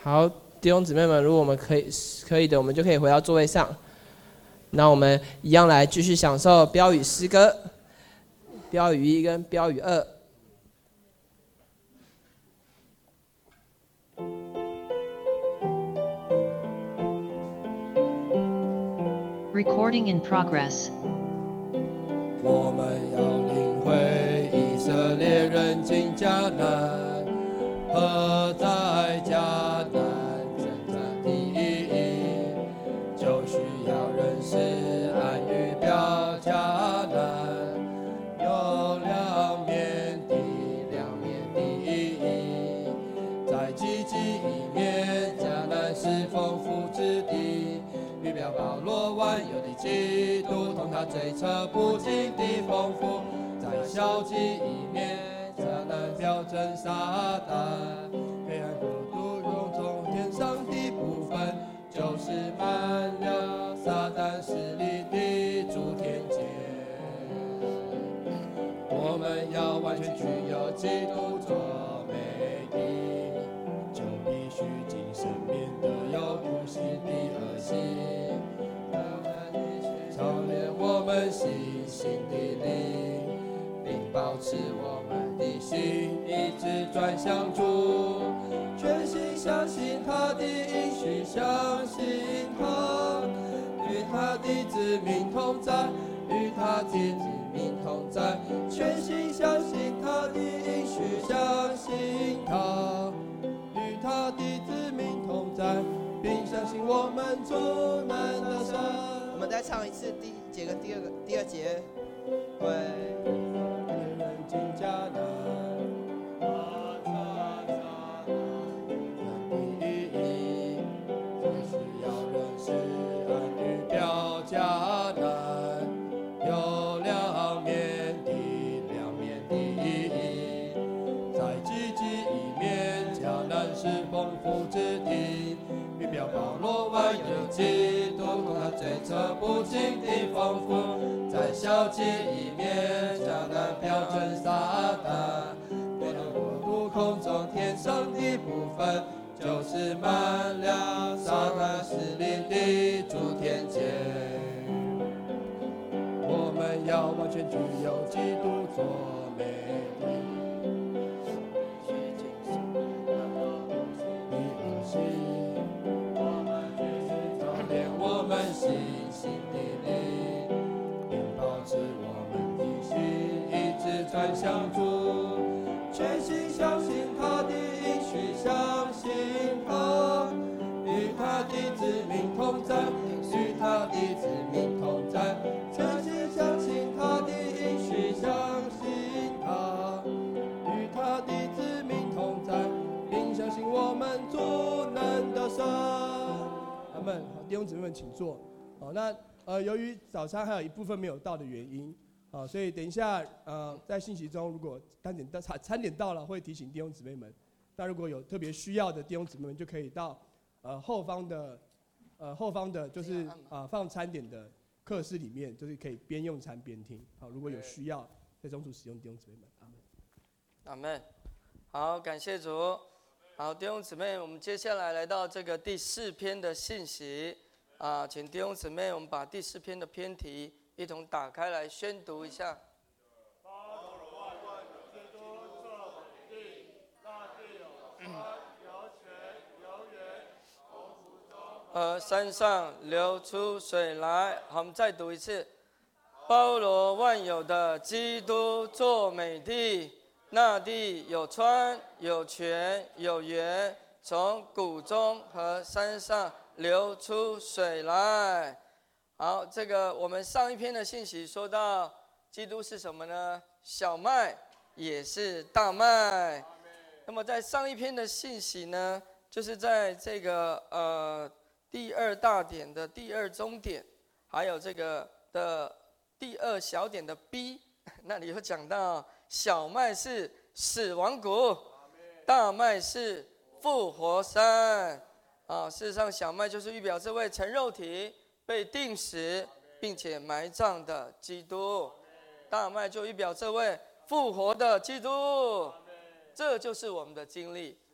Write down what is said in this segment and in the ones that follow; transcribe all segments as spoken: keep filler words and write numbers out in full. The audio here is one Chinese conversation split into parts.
好，弟兄姊妹们，如果我们可以可以的，我们就可以回到座位上。那我们一样来继续享受标语诗歌，标语一跟标语二。 Recording in progress. 我们要领会以色列人进迦南，和在迦南征战第一，就需要认识安与标迦南，有两面的两面的，在积极一面，迦南是丰富之地。预表保罗万有的基督，同他追测不尽的丰富，在消极一面，迦南表征撒旦，黑暗国度用从天上的部分，就是满了撒旦势力的诸天界。我们要完全具有基督做美的，就必须谨慎免得有不幸的恶习。操练我们信心的灵，并保持我们的心一直转向主，全心相信他的应许，相信他与他的子民同在，与他的子民同在，全心相信他的应许，相信他与他的子民同在，并相信我们主能得胜。 我们再唱一次第一节跟第二个第二节。对， 人进迦南，和在迦南第一，就是要认识安与标迦南，有两面的两面的，在积极一面，迦南是丰富之地。预表保罗万有基督，同他追测不尽的丰富，在消极一面，迦南表征撒旦，对了国度空中天上的部分，就是满了撒旦势力的诸天界。我们要完全具有基督做美的，我们信心的灵，并保持我们的心一直转向主，全心相信他的应许，相信他与他的子民同在，与他的子民同在，全心相信他的应许，相信他与他的子民同在，并相信我们主能得胜。阿们。弟兄姊妹们，请坐。好，那呃，由于早餐还有一部分没有到的原因，啊，所以等一下呃，在信息中，如果餐点到餐餐点到了，会提醒弟兄姊妹们。那如果有特别需要的弟兄姊妹们，就可以到呃后方的呃后方的就是啊、呃、放餐点的课室里面，就是可以边用餐边听。好，如果有需要在中途使用，弟兄姊妹们，阿门。 阿门。好，感谢主。好，弟兄姊妹，我们接下来来到这个第四篇的信息啊，请弟兄姊妹，我们把第四篇的篇题一同打开来宣读一下。呃，山上流出水来。好，我们再读一次。包罗万有的基督做美地，那地有川有泉有源，从谷中和山上流出水来。好，这个我们上一篇的信息说到，基督是什么呢？小麦也是大麦。那么在上一篇的信息呢，就是在这个呃第二大点的第二中点，还有这个的第二小点的 B， 那里有讲到小麦是死亡谷，大麦是复活山。啊，事实上小麦就是预表这位成肉体被钉死并且埋葬的基督，大麦就预表这位复活的基督。这就是我们的经历。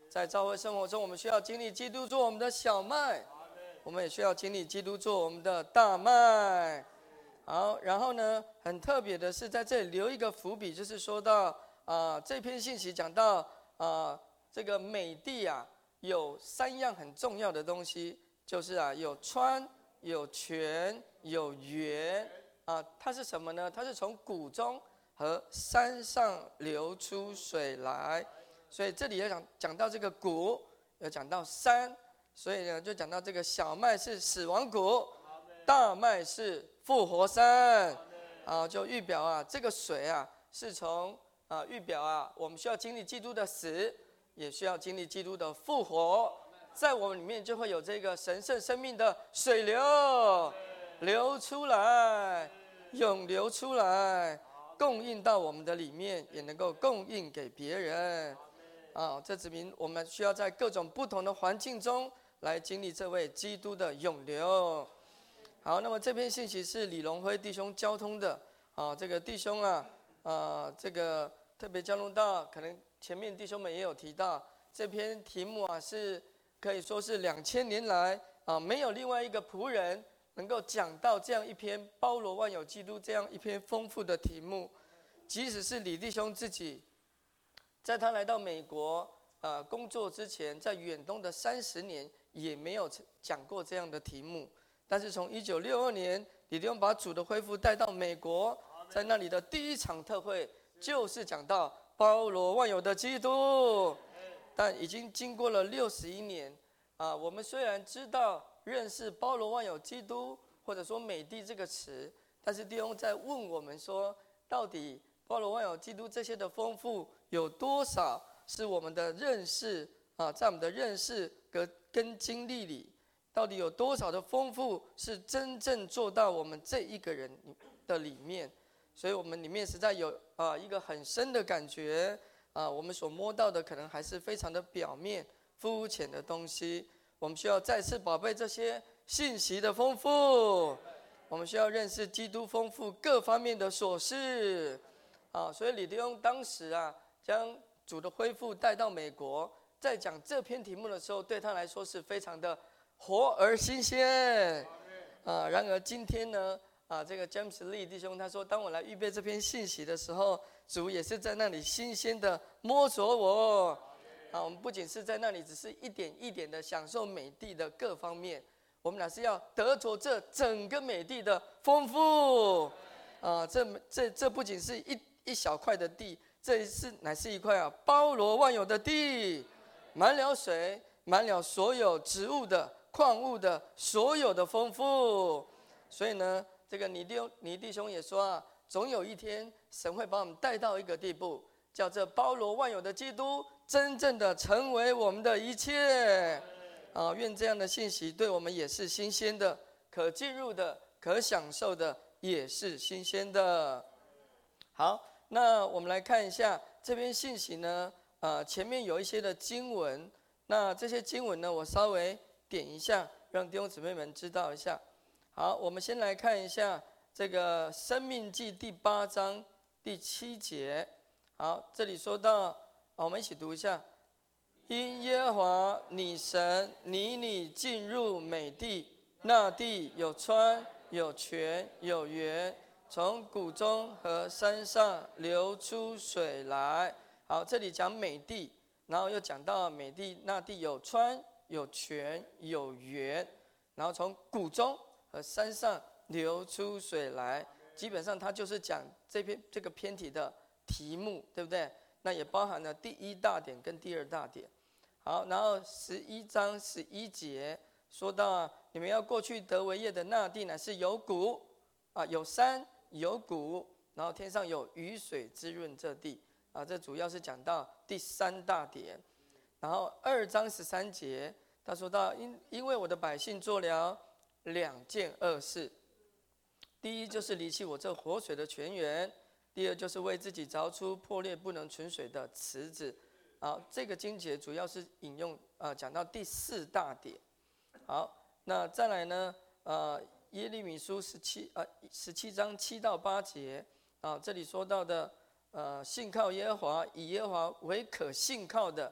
在教会生活中，我们需要经历基督做我们的小麦，我们也需要经历基督做我们的大麦。好，然后呢，很特别的是在这里留一个伏笔，就是说到啊、呃，这篇信息讲到啊、呃，这个美地啊，有三样很重要的东西，就是啊，有川、有泉、有源啊。它是什么呢？它是从谷中和山上流出水来。所以这里要讲讲到这个谷，要讲到山，所以呢就讲到这个小麦是死亡谷，大麦是复活山，啊，就预表啊这个水啊是从啊预表啊我们需要经历基督的死，也需要经历基督的复活，在我们里面就会有这个神圣生命的水流流出来，涌流出来，供应到我们的里面，也能够供应给别人。啊，这指明我们需要在各种不同的环境中来经历这位基督的涌流。好，那么这篇信息是李荣辉弟兄交通的。啊，这个弟兄啊，啊，这个特别交通到，可能前面弟兄们也有提到，这篇题目啊是可以说是两千年来啊没有另外一个仆人能够讲到这样一篇包罗万有基督这样一篇丰富的题目，即使是李弟兄自己。在他来到美国呃工作之前，在远东的三十年也没有讲过这样的题目。但是从一九六二年，李弟兄把主的恢复带到美国，在那里的第一场特会就是讲到包罗万有的基督。但已经经过了六十一年啊，我们虽然知道认识包罗万有基督，或者说美地这个词，但是弟兄在问我们说，到底包罗万有基督这些的丰富有多少是我们的认识啊？在我们的认识跟跟经历里，到底有多少的丰富是真正做到我们这一个人的里面？所以我们里面实在有啊一个很深的感觉啊，我们所摸到的可能还是非常的表面、肤浅的东西。我们需要再次宝贝这些信息的丰富，我们需要认识基督丰富各方面的琐事。啊，所以李弟兄当时啊，将主的恢复带到美国，在讲这篇题目的时候，对他来说是非常的活而新鲜。啊，然而今天呢，啊，这个 James Lee 弟兄他说，当我来预备这篇信息的时候，主也是在那里新鲜的摸索我。啊，我们不仅是在那里，只是一点一点的享受美地的各方面，我们乃是要得着这整个美地的丰富。啊，这这这不仅是一。一小块的地，这是乃是一块啊包罗万有的地，满了水，满了所有植物的、矿物的所有的丰富。所以呢，这个你弟兄你弟兄也说啊，总有一天神会把我们带到一个地步，叫这包罗万有的基督真正的成为我们的一切。啊，愿这样的信息对我们也是新鲜的，可进入的、可享受的，也是新鲜的。好。那我们来看一下这篇信息呢，呃，前面有一些的经文，那这些经文呢，我稍微点一下，让弟兄姊妹们知道一下。好，我们先来看一下这个《申命记》第八章第七节。好，这里说到，我们一起读一下：因耶和华你神拟你进入美地，那地有川，有泉，有源。从谷中和山上流出水来。好，这里讲美地，然后又讲到美地那地有川、有泉、有源，然后从谷中和山上流出水来。基本上它就是讲这篇这个篇题的题目，对不对？那也包含了第一大点跟第二大点。好，然后十一章十一节说到、啊，你们要过去得为业的那地乃是有谷啊，有山。有谷，然后天上有雨水滋润这地啊，这主要是讲到第三大点。然后二章十三节，他说到因因为我的百姓做了两件恶事，第一就是离弃我这活水的泉源，第二就是为自己凿出破裂不能存水的池子。啊，这个经节主要是引用呃讲到第四大点。好，那再来呢，呃。耶利米书十七呃十七章七到八节啊，这里说到的呃信靠耶和华，以耶和华为可信靠的，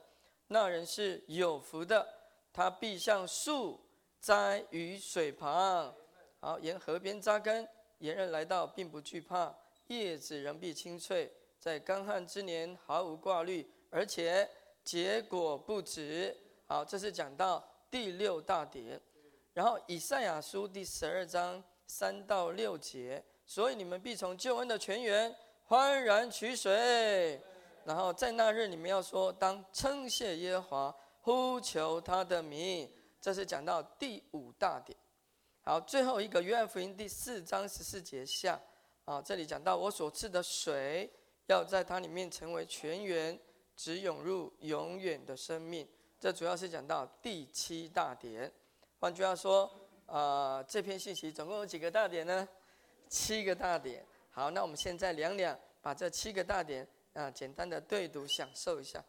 那人是有福的，他必像树栽于水旁，好，沿河边扎根，炎热来到并不惧怕，叶子仍必青翠，在干旱之年毫无挂虑，而且结果不止。好，这是讲到第六大点。然后以赛亚书第十二章三到六节，所以你们必从救恩的泉源欢然取水。然后在那日你们要说，当称谢耶和华，呼求他的名。这是讲到第五大点。好，最后一个约翰福音第四章十四节下，啊，这里讲到我所赐的水要在它里面成为泉源，直涌入永远的生命。这主要是讲到第七大点。换句话说，呃，这篇信息总共有几个大点呢？七个大点。好，那我们现在两两把这七个大点啊、呃，简单的对读享受一下。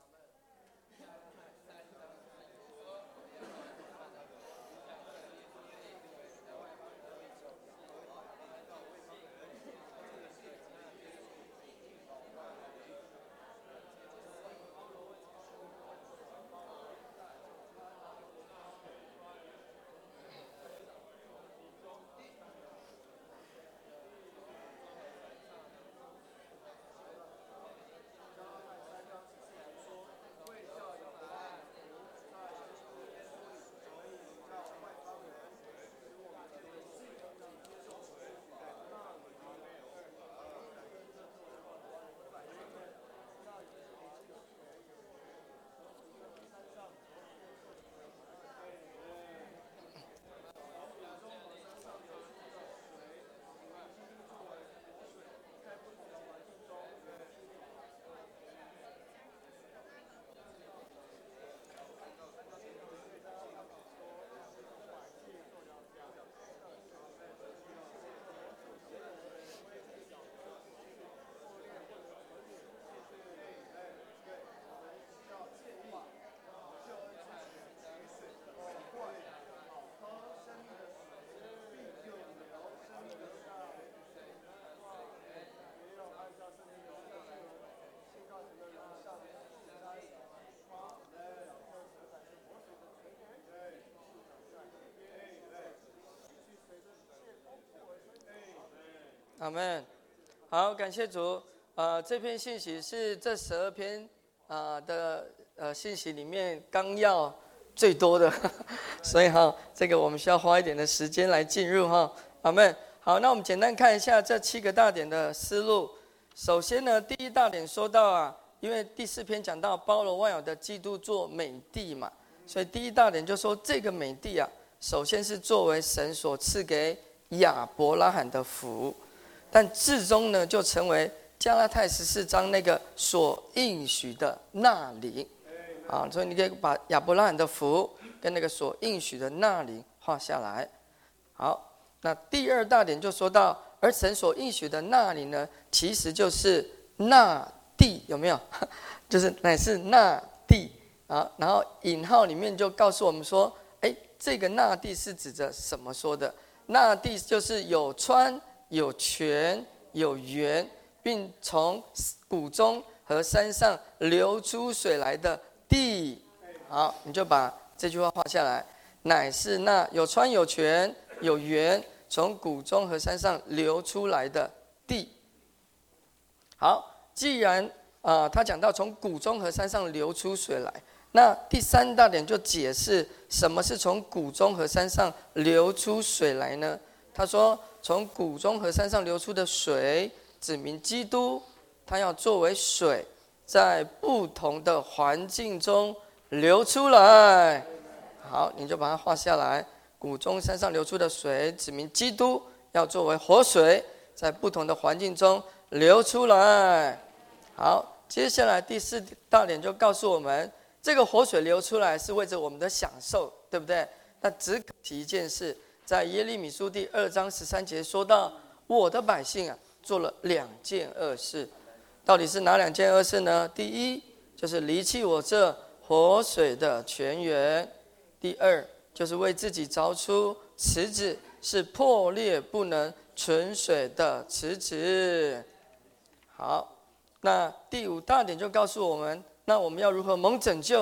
阿们。好，感谢主。呃，这篇信息是这十二篇啊、呃、的呃信息里面纲要最多的，所以哈，这个我们需要花一点的时间来进入哈。阿们。好，那我们简单看一下这七个大点的思路。首先呢，第一大点说到啊，因为第四篇讲到包罗万有的基督做美地嘛，所以第一大点就说这个美地啊，首先是作为神所赐给亚伯拉罕的福。但至终呢，就成为加拉太十四章那个所应许的那灵，啊，所以你可以把亚伯拉罕的福跟那个所应许的那灵画下来。好，那第二大点就说到，而神所应许的那灵呢，其实就是那地，有没有？就是乃是那地啊。然后引号里面就告诉我们说，哎，这个那地是指着什么说的？那地就是有川。有泉有源，并从谷中和山上流出水来的地。好，你就把这句话画下来，乃是那有川有泉有源，从谷中和山上流出来的地。好，既然啊、呃，他讲到从谷中和山上流出水来，那第三大点就解释什么是从谷中和山上流出水来呢？他说，从谷中和山上流出的水，指明基督，他要作为水，在不同的环境中流出来。好，你就把它画下来。谷中山上流出的水，指明基督要作为活水，在不同的环境中流出来。好，接下来第四大点就告诉我们，这个活水流出来是为着我们的享受，对不对？那只可惜一件事。在耶利米书第二章十三节说到，我的百姓啊，做了两件恶事。到底是哪两件恶事呢？第一，就是离弃我这活水的泉源；第二，就是为自己凿出池子，是破裂不能存水的池子。好，那第五大点就告诉我们，那我们要如何蒙拯救、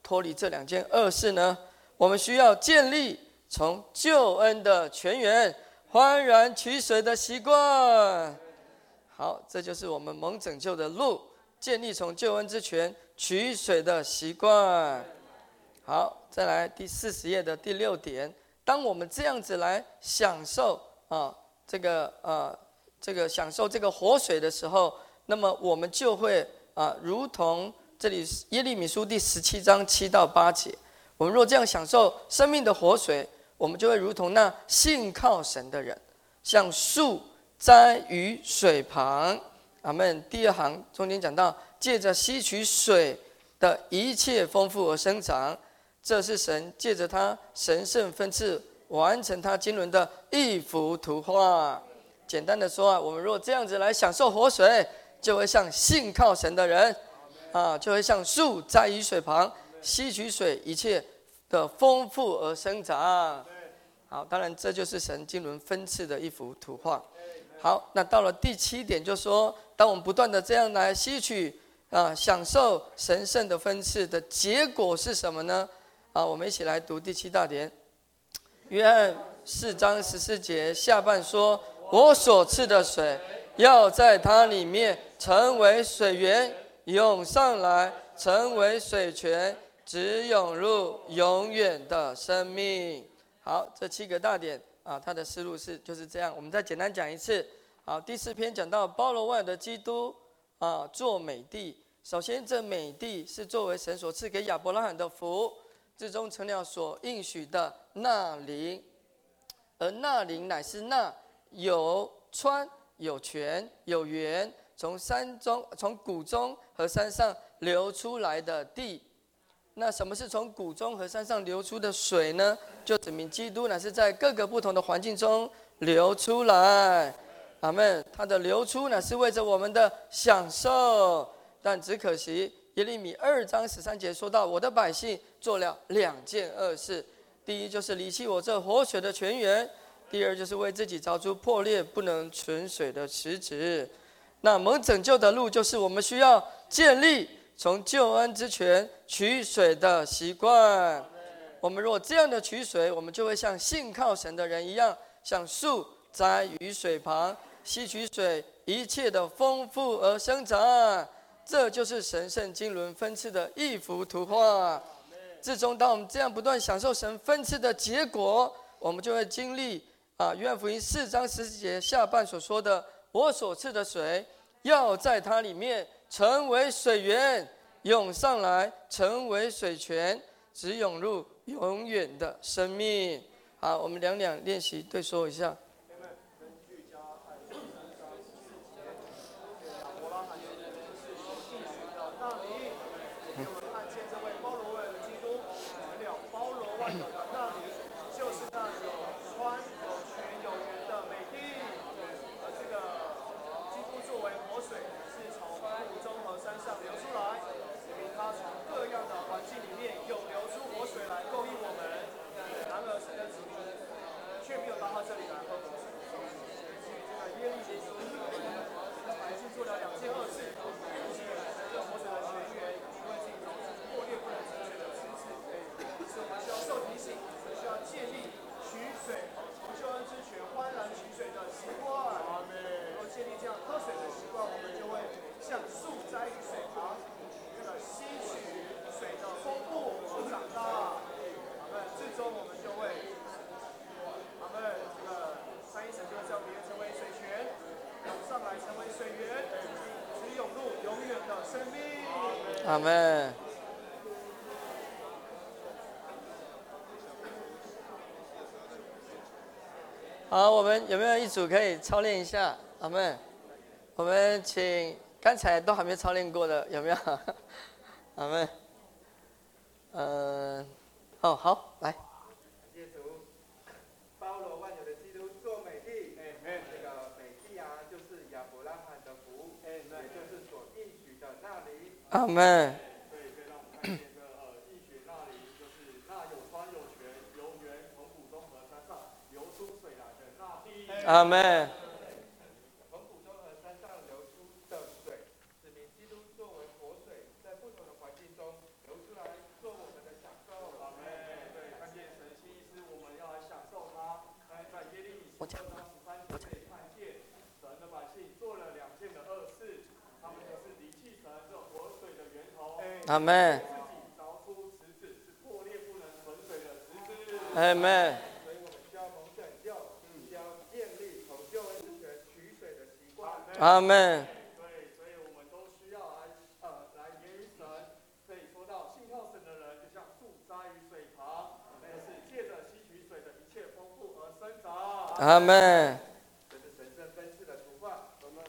脱离这两件恶事呢？我们需要建立从救恩的泉源欢然取水的习惯。好，这就是我们蒙拯救的路，建立从救恩之泉取水的习惯。好，再来第四十页的第六点，当我们这样子来享受啊，这个呃，这个享受这个活水的时候，那么我们就会啊，如同这里耶利米书第十七章七到八节，我们若这样享受生命的活水，我们就会如同那信靠神的人，像树栽于水旁。阿们。第二行中间讲到，借着吸取水的一切丰富而生长，这是神借着他神圣分赐完成他经纶的一幅图画。简单的说啊，我们若这样子来享受活水，就会像信靠神的人啊，就会像树栽于水旁，吸取水一切的丰富而生长。好，当然这就是神经纶分赐的一幅图画。好，那到了第七点，就说当我们不断的这样来吸取啊，享受神圣的分赐的结果是什么呢？啊，我们一起来读第七大点。约翰四章十四节下半说：“我所赐的水，要在它里面成为水源，涌上来，成为水泉，直涌入永远的生命。”好，这七个大点啊，它的思路是就是这样。我们再简单讲一次。好，第四篇讲到包罗万有的基督啊，做美地。首先，这美地是作为神所赐给亚伯拉罕的福，至终成了所应许的那灵，而那灵乃是那有川有泉有源，从山中从谷中和山上流出来的地。那什么是从谷中和山上流出的水呢？就指明基督乃是在各个不同的环境中流出来。阿们。它的流出乃是为着我们的享受，但只可惜耶利米二章十三节说到，我的百姓做了两件恶事，第一就是离弃我这活水的泉源，第二就是为自己凿出破裂不能存水的池子。那蒙拯救的路，就是我们需要建立从救恩之泉取水的习惯。我们若这样的取水，我们就会像信靠神的人一样，像树栽于水旁，吸取水一切的丰富而生长。这就是神圣经纶分赐的一幅图画。自从当我们这样不断享受神分赐的结果，我们就会经历啊，约翰福音四章十四节下半所说的：“我所赐的水，要在它里面成为水源，涌上来，成为水泉，直涌入永远的生命。”好，我们两两练习对说一下。阿们。好，我们有没有一组可以操练一下？阿们。我们请刚才都还没操练过的，有没有？阿们。嗯、呃，哦，好，来。 耶稣，包罗万有的基督做美地，这个美地啊，就是亚伯拉罕的福，也就是所应许的那里。 阿们。 所以可以让我们看见这个呃应许那里，就是那有川有泉有源，从谷中和山上流出水来的那地。 阿们。 从谷中和山上流出的水，指明基督作为活水，在不同的环境中流出来，做我们我讲，我讲。 神的百姓做了两件的恶事，他们就是离弃神这活水的源头。 阿门。 自己凿出池子，是破裂不能存水的池子。 阿门。 所以我们需要蒙拯救，需要建立从救恩之泉取水的习惯。 阿门。 对，所以我们都需要来呃来源于神。所以说到信靠神的人，就像树栽于水旁，就是借着吸取水的一切丰富而生长。 阿门。 这是神圣分赐的图画。我们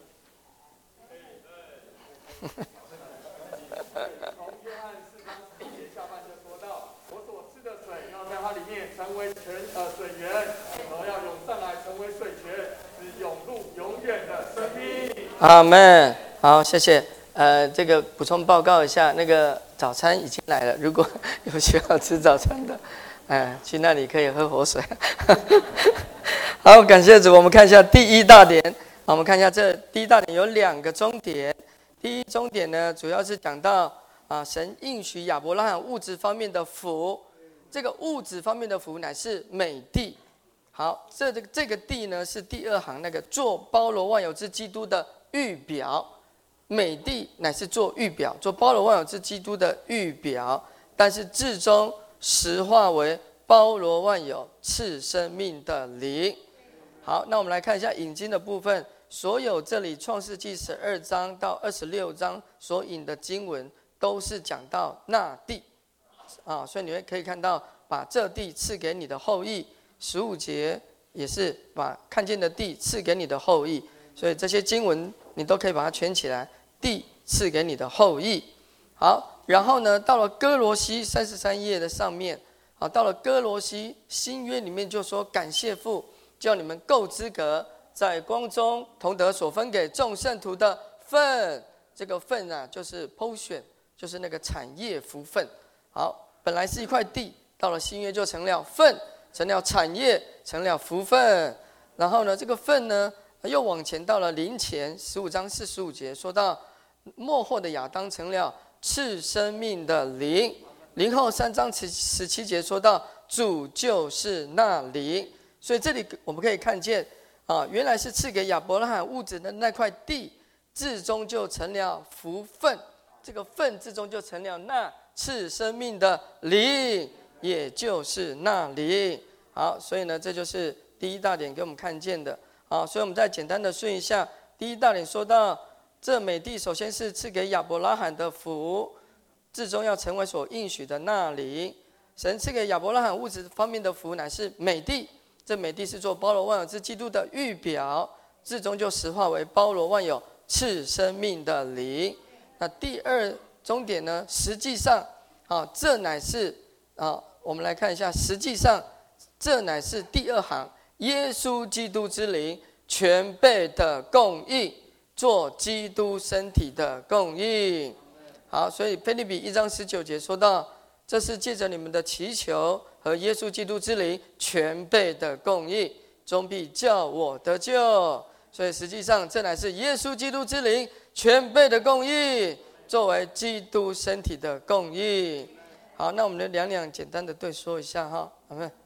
从约翰四章十一节下半就说到，我所赐的水要在它里面成为泉呃水源，然后要涌上来成为水泉，是涌入永远的生命。 阿门。好，谢谢。呃，这个补充报告一下，那个早餐已经来了，如果有需要吃早餐的，呃，去那里可以喝活水。好，感谢主。我们看一下第一大点。好，我们看一下这第一大点有两个终点。第一终点呢，主要是讲到啊，神应许亚伯拉罕物质方面的福。这个物质方面的福乃是美地。好，这这个这个地呢是第二行那个做包罗万有之基督的预表。美地乃是做预表，做包罗万有之基督的预表，但是至终实化为包罗万有赐生命的灵。好，那我们来看一下引经的部分。所有这里创世纪十二章到二十六章所引的经文，都是讲到那地啊，所以你会可以看到，把这地赐给你的后裔。十五节也是把看见的地赐给你的后裔，所以这些经文你都可以把它圈起来。地赐给你的后裔。好，然后呢，到了哥罗西三十三页的上面，好，到了哥罗西新约里面就说，感谢父，叫你们够资格，在光中同得所分给众圣徒的份。这个份啊，就是 portion， 就是那个产业福分。好，本来是一块地，到了新约就成了份，成了产业，成了福分。然后呢，这个份呢，又往前到了灵前十五章四十五节，说到末后的亚当成了赐生命的灵。灵后三章十七节说到主就是那灵。所以这里我们可以看见啊，原来是赐给亚伯拉罕物质的那块地，至终就成了福分。这个份至终就成了那赐生命的灵，也就是那灵。好，所以呢，这就是第一大点给我们看见的。好，所以我们再简单的顺一下。第一大点说到，这美地首先是赐给亚伯拉罕的福，至终要成为所应许的那灵。神赐给亚伯拉罕物质方面的福，乃是美地。这美地是做包罗万有之基督的预表，至终就实化为包罗万有赐生命的灵。那第二终点呢？实际上，啊，这乃是啊，我们来看一下，实际上这乃是第二行。耶稣基督之灵全备的供应，做基督身体的供应。好，所以腓立比一章十九节说到，这是借着你们的祈求和耶稣基督之灵全备的供应，终必叫我得救。所以实际上这乃是耶稣基督之灵全备的供应，作为基督身体的供应。好，那我们两两简单的对说一下哈，阿们。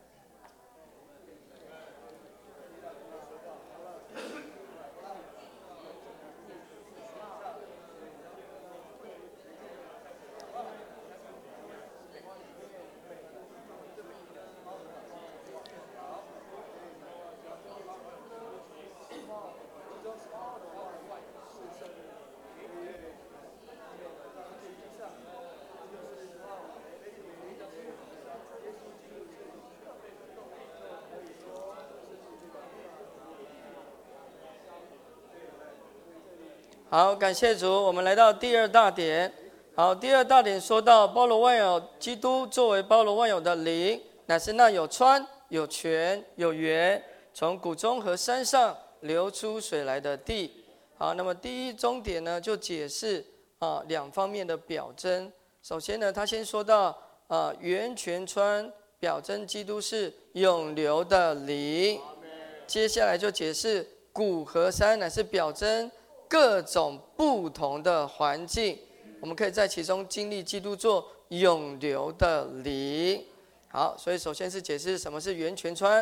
好，感谢主。我们来到第二大点。好，第二大点说到包罗万有，基督作为包罗万有的灵，乃是那有川、有泉、有源，从谷中和山上流出水来的地。好，那么第一终点呢，就解释啊两方面的表征。首先呢，他先说到啊源泉川表征基督是永流的灵，接下来就解释谷和山乃是表征各种不同的环境，我们可以在其中经历基督做永流的灵。好，所以首先是解释什么是源泉川，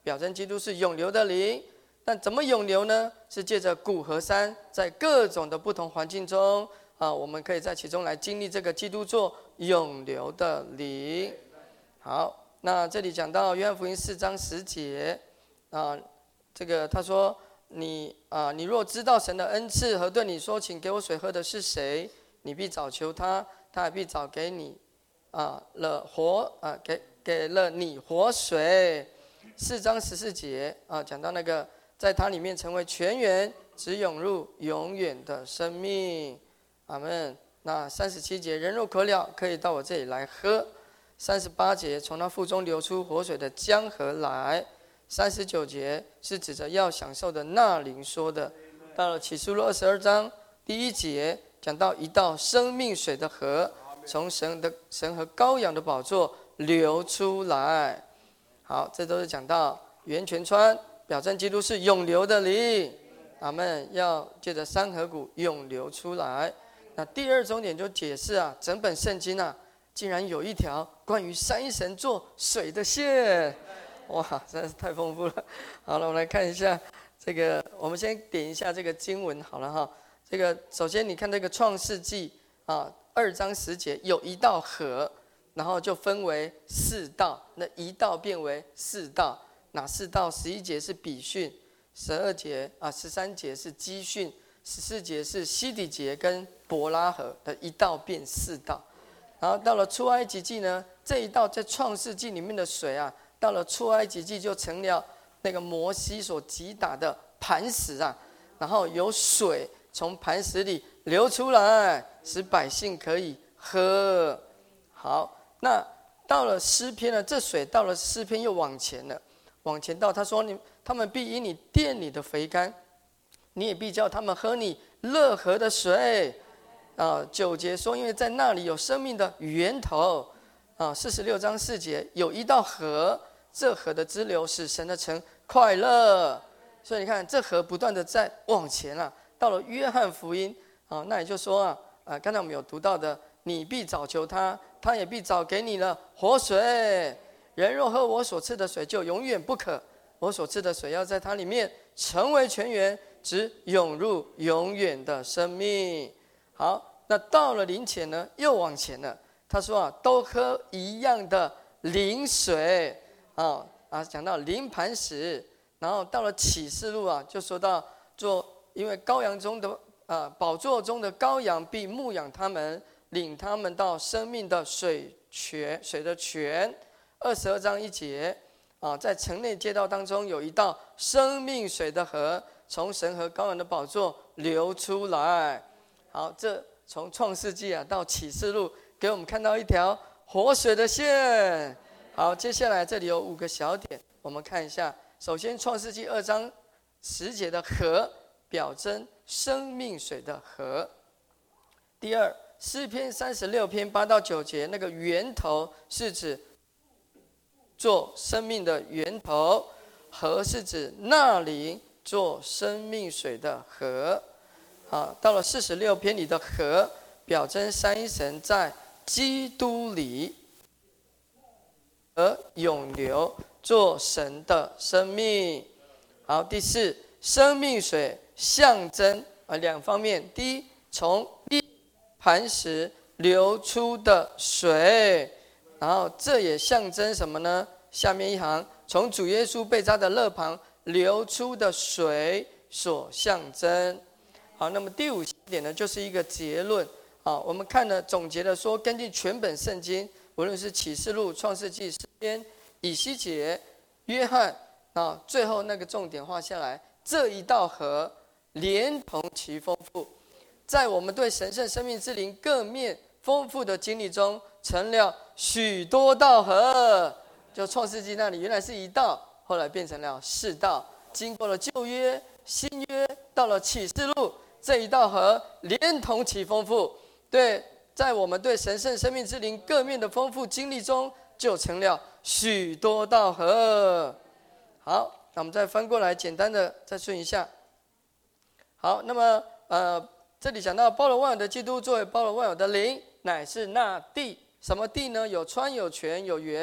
表征基督是永流的灵。但怎么永流呢？是借着谷和山，在各种的不同环境中啊，我们可以在其中来经历这个基督做永流的灵。好，那这里讲到约翰福音四章十节啊，这个他说你啊，你若知道神的恩赐和对你说，请给我水喝的是谁，你必早求他，他也必早给你啊了活啊给给了你活水。四章十四节啊，讲到那个在他里面成为泉源，只涌入永远的生命。阿们。那三十七节，人若渴了，可以到我这里来喝。三十八节，从他腹中流出活水的江河来。三十九节是指着要享受的那灵说的。到了启示录二十二章第一节，讲到一道生命水的河，从神的神和羔羊的宝座流出来。好，这都是讲到源泉川，表征基督是永流的灵。阿们，要借着山河谷涌流出来。那第二重点就解释啊，整本圣经啊，竟然有一条关于三一神做水的线。哇，真的是太丰富了。好了，我们来看一下这个，我们先点一下这个经文好了哈。这个首先你看这个创世纪啊，二章十节有一道河，然后就分为四道，那一道变为四道，哪四道？十一节是比训，十二节啊，十三节是基训，十四节是西底节跟伯拉河的一道变四道。然后到了出埃及记呢，这一道在创世纪里面的水啊，到了出埃及记就成了那个摩西所击打的磐石啊，然后有水从磐石里流出来，使百姓可以喝。好，那到了诗篇呢，这水到了诗篇又往前了，往前到他说你他们必以你殿里的肥甘，你也必叫他们喝你乐河的水。啊，九节说，因为在那里有生命的源头。啊，四十六章四节有一道河，这河的支流使神的城快乐。所以你看，这河不断的在往前了、啊。到了约翰福音啊，那也就说啊，啊，刚才我们有读到的，你必早求他，他也必早给你了活水。人若喝我所赐的水，就永远不渴。我所赐的水要在它里面成为泉源，直涌入永远的生命。好，那到了林前呢，又往前了。他说啊，都喝一样的灵水啊啊，讲到灵磐石。然后到了启示录啊，就说到做，因为羔羊中的啊宝座中的羔羊必牧养他们，领他们到生命的水泉水的泉。二十二章一节啊，在城内街道当中有一道生命水的河，从神和羔羊的宝座流出来。好，这从创世纪啊到启示录，给我们看到一条活水的线。好，接下来这里有五个小点，我们看一下。首先，创世纪二章十节的河，表征生命水的河。第二，诗篇三十六篇八到九节，那个源头是指做生命的源头，河是指那灵做生命水的河。好，到了四十六篇里的河，表征三一神在基督里而永流，做神的生命。好，第四，生命水象征啊两方面。第一，从磐石流出的水，然后这也象征什么呢？下面一行，从主耶稣被扎的肋旁流出的水所象征。好，那么第五点呢，就是一个结论啊。我们看了总结的说，根据全本圣经，无论是启示录、创世纪、诗篇、以西结、约翰啊，最后那个重点画下来，这一道河连同其丰富，在我们对神圣生命之灵各面丰富的经历中，成了许多道河。就创世纪那里原来是一道，后来变成了四道，经过了旧约、新约，到了启示录，这一道河连同其丰富，对，在我们对神圣生命之灵各面的丰富经历中，就成了许多道河。好，那我们再翻过来，简单的再顺一下。好，那么呃，这里讲到包罗万有的基督作为包罗万有的灵，乃是那地。什么地呢？有川有泉有源。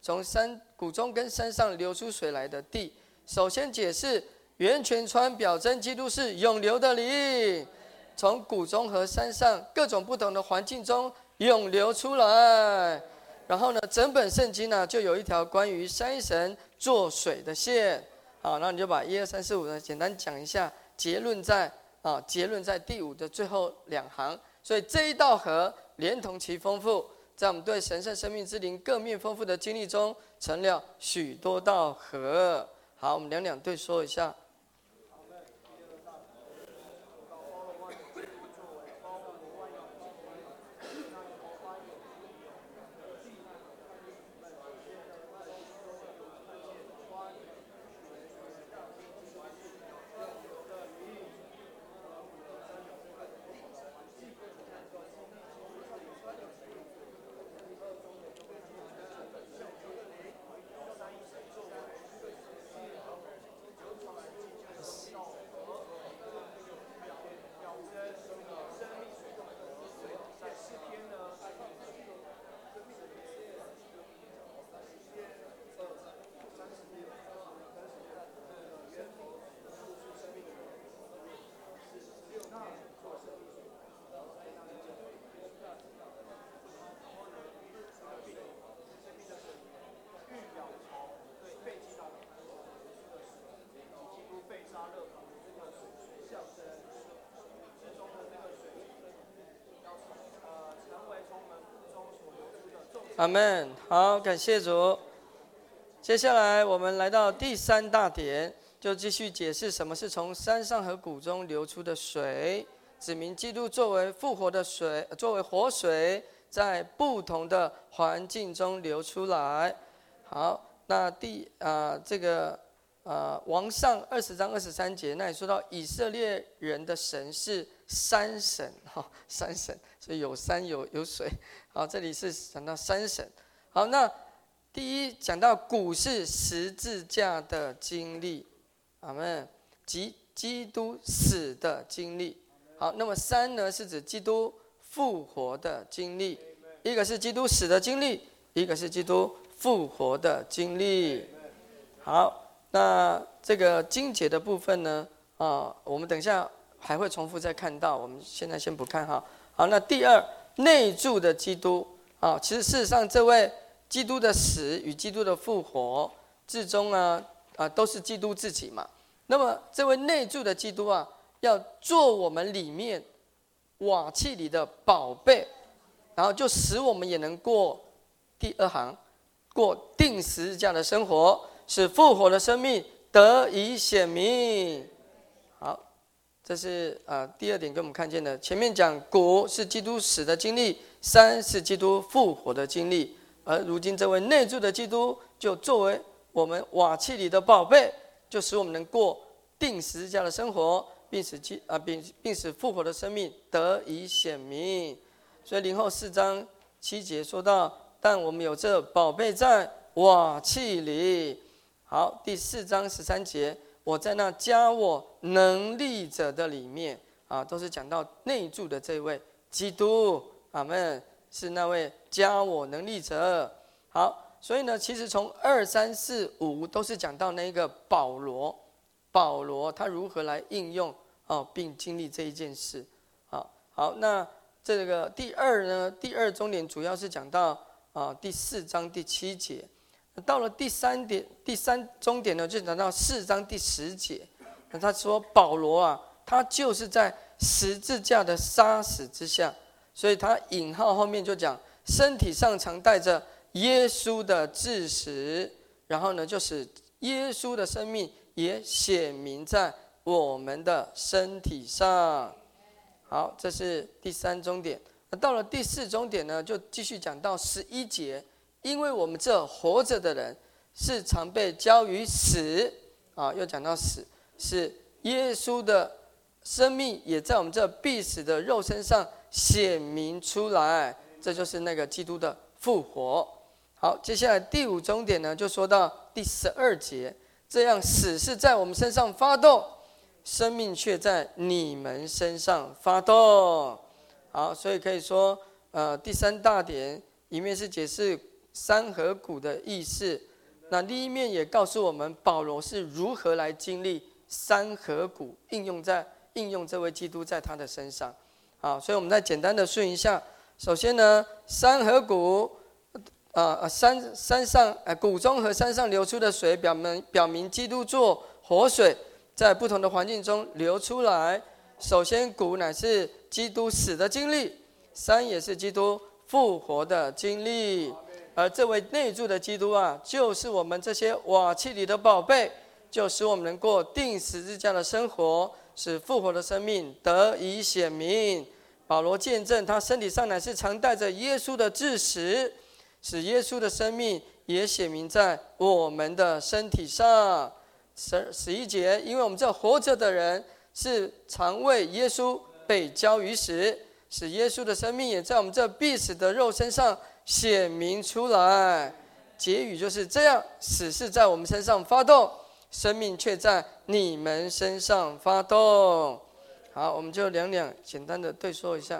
从山谷中跟山上流出水来的地。首先解释源泉川表征基督是永流的灵，从谷中和山上各种不同的环境中涌流出来。然后呢，整本圣经呢就有一条关于山神做水的线。好，那你就把一二三四五呢简单讲一下，结论在啊结论在第五的最后两行。所以这一道河连同其丰富，在我们对神圣生命之灵各面丰富的经历中，成了许多道河。好，我们两两对说一下。阿们。好，感谢主。接下来我们来到第三大点，就继续解释什么是从山上和谷中流出的水，指明基督作为复活的水，作为活水，在不同的环境中流出来。好，那第啊、呃、这个啊、呃、王上二十章二十三节，那里说到以色列人的神是山神哈、哦，山神，所以有山有有水。好，这里是讲到山神。好，那第一讲到谷是十字架的经历，阿们，即基督死的经历。好，那么山呢是指基督复活的经历，一个是基督死的经历，一个是基督复活的经历。好，那这个经节的部分呢，啊，我们等一下还会重复再看到，我们现在先不看哈。好，那第二，内住的基督啊，其实事实上这位基督的死与基督的复活，至终呢啊都是基督自己嘛。那么这位内住的基督啊，要做我们里面瓦器里的宝贝，然后就使我们也能过第二行，过定十字架的生活，使复活的生命得以显明。好，这是呃第二点给我们看见的。前面讲谷是基督死的经历，山是基督复活的经历，而如今这位内住的基督就作为我们瓦器里的宝贝，就使我们能过定十字架的生活，并使基啊并并使复活的生命得以显明。所以林后四章七节说到，但我们有这宝贝在瓦器里。好，第四章十三节，我在那加我能力者的里面啊，都是讲到内住的这位基督，阿们，是那位加我能力者。好，所以呢，其实从二三四五都是讲到那个保罗，保罗他如何来应用哦，并经历这一件事。好，好，那这个第二呢，第二重点主要是讲到啊第四章第七节。到了第三点，第三终点呢，就讲到四章第十节。那他说保罗啊，他就是在十字架的杀死之下，所以他引号后面就讲身体上常带着耶稣的致死，然后呢，就使耶稣的生命也显明在我们的身体上。好，这是第三终点。那到了第四终点呢，就继续讲到十一节。因为我们这活着的人是常被交于死啊，又讲到死，是耶稣的生命也在我们这必死的肉身上显明出来，这就是那个基督的复活。好，接下来第五终点呢，就说到第十二节，这样死是在我们身上发动，生命却在你们身上发动。好，所以可以说，呃，第三大点一面是解释山和谷的意思。那另一面也告诉我们保罗是如何来经历山和谷，应用在应用这位基督在他的身上。好，所以我们再简单的顺一下。首先呢，山和谷，呃，山山上呃谷中和山上流出的水，表明表明基督做活水，在不同的环境中流出来。首先，谷乃是基督死的经历，山也是基督复活的经历。而这位内住的基督啊，就是我们这些瓦器里的宝贝，就使我们能过定十字架的生活，使复活的生命得以显明。保罗见证他身体上乃是常带着耶稣的治死，使耶稣的生命也显明在我们的身体上。十十一节，因为我们这活着的人是常为耶稣被交于死，使耶稣的生命也在我们这必死的肉身上显明出来。结语就是这样，死是在我们身上发动，生命却在你们身上发动。好，我们就两两简单的对说一下。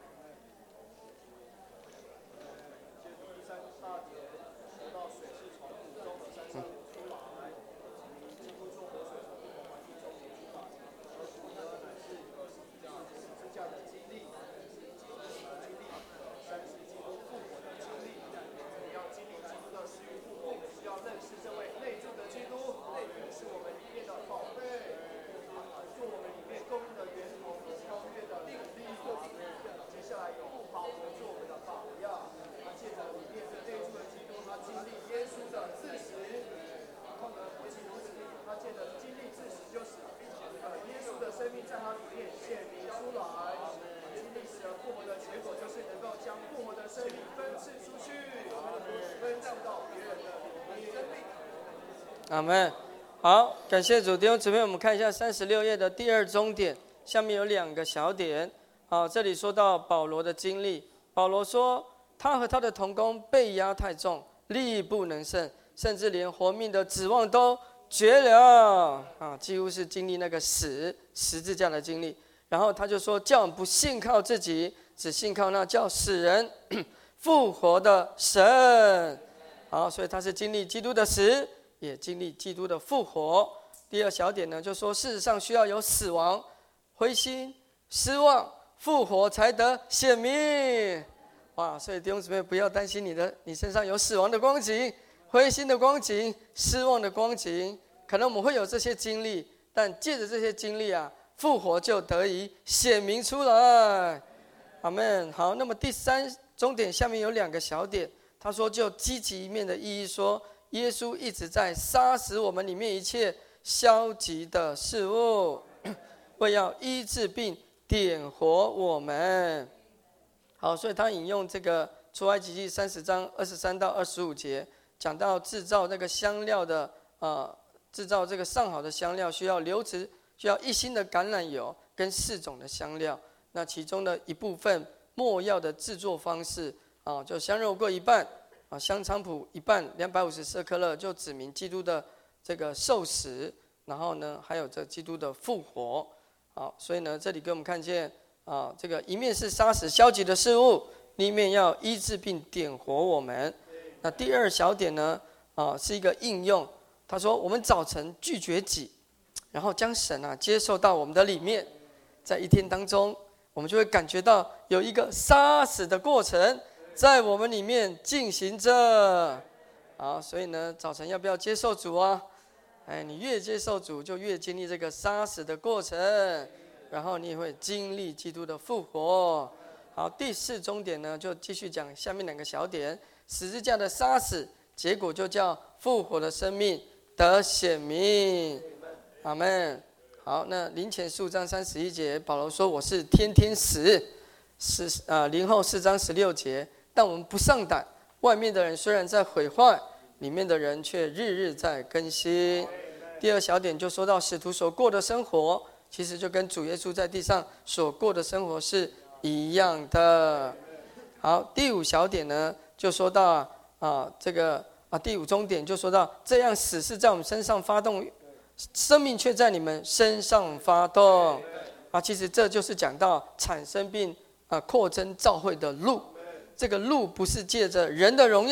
阿们。好，感谢主。弟兄姊妹，我们看一下三十六页的第二中点，下面有两个小点。好，这里说到保罗的经历。保罗说，他和他的同工被压太重，力不能胜，甚至连活命的指望都绝了。啊，几乎是经历那个死十字架的经历。然后他就说，叫我们不信靠自己，只信靠那叫死人复活的神。好，所以他是经历基督的死，也经历基督的复活。第二小点呢，就说事实上需要有死亡、灰心、失望、复活才得显明。哇，所以弟兄姊妹不要担心你的你身上有死亡的光景、灰心的光景、失望的光景，可能我们会有这些经历，但借着这些经历啊，复活就得以显明出来。阿们。好，那么第三终点下面有两个小点，他说就积极一面的意义说，耶稣一直在杀死我们里面一切消极的事物，为要医治并点活我们。好，所以他引用这个出埃及记三十章二十三到二十五节，讲到制造那个香料的呃，制造这个上好的香料需要流质，需要一升的橄榄油跟四种的香料。那其中的一部分没药的制作方式啊，就香肉桂一半啊，香菖蒲一半，两百五十舍克勒，就指明基督的这个受死，然后呢，还有这基督的复活。好，所以呢，这里给我们看见啊，这个一面是杀死消极的事物，另一面要医治并点活我们。那第二小点呢，啊，是一个应用。他说，我们早晨拒绝己，然后将神啊接受到我们的里面，在一天当中，我们就会感觉到有一个杀死的过程在我们里面进行着。好，所以呢，早晨要不要接受主啊？哎，你越接受主，就越经历这个杀死的过程，然后你也会经历基督的复活。好，第四终点呢，就继续讲下面两个小点：十字架的杀死，结果就叫复活的生命得显明。阿们。好，那林前数章三十一节，保罗说：“我是天天死。”是啊，林后四章十六节，但我们不上胆。外面的人虽然在毁坏，里面的人却日日在更新。第二小点就说到使徒所过的生活，其实就跟主耶稣在地上所过的生活是一样的。好，第五小点呢，就说到啊，啊这个啊第五终点就说到，这样死是在我们身上发动，生命却在你们身上发动。啊，其实这就是讲到产生并啊扩增教会的路。这个路不是借着人的荣耀，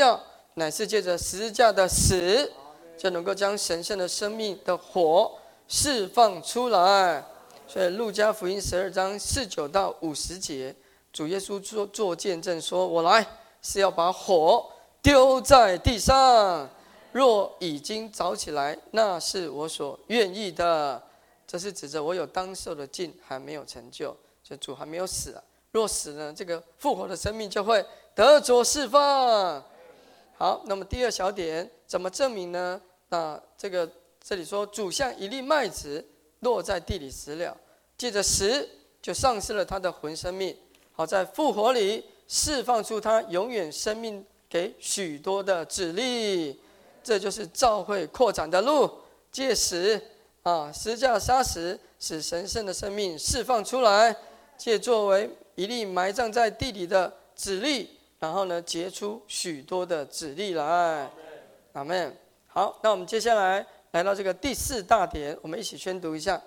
乃是借着十字架的死，就能够将神圣的生命的火释放出来。所以路加福音十二章四九到五十节，主耶稣做做见证说：“我来是要把火丢在地上，若已经着起来，那是我所愿意的。”这是指着我有当受的尽还没有成就，就主还没有死啊。若死呢，这个复活的生命就会得着释放。好，那么第二小点怎么证明呢？那这个这里说，主像一粒麦子落在地里死了，借着死就丧失了他的魂生命。好，在复活里释放出他永远生命给许多的子粒，这就是教会扩展的路。借死啊，十字架杀死，使神圣的生命释放出来，借作为一粒埋葬在地里的子粒，然后呢，结出许多的子粒来。阿们。好，那我们接下来来到这个第四大点，我们一起宣读一下。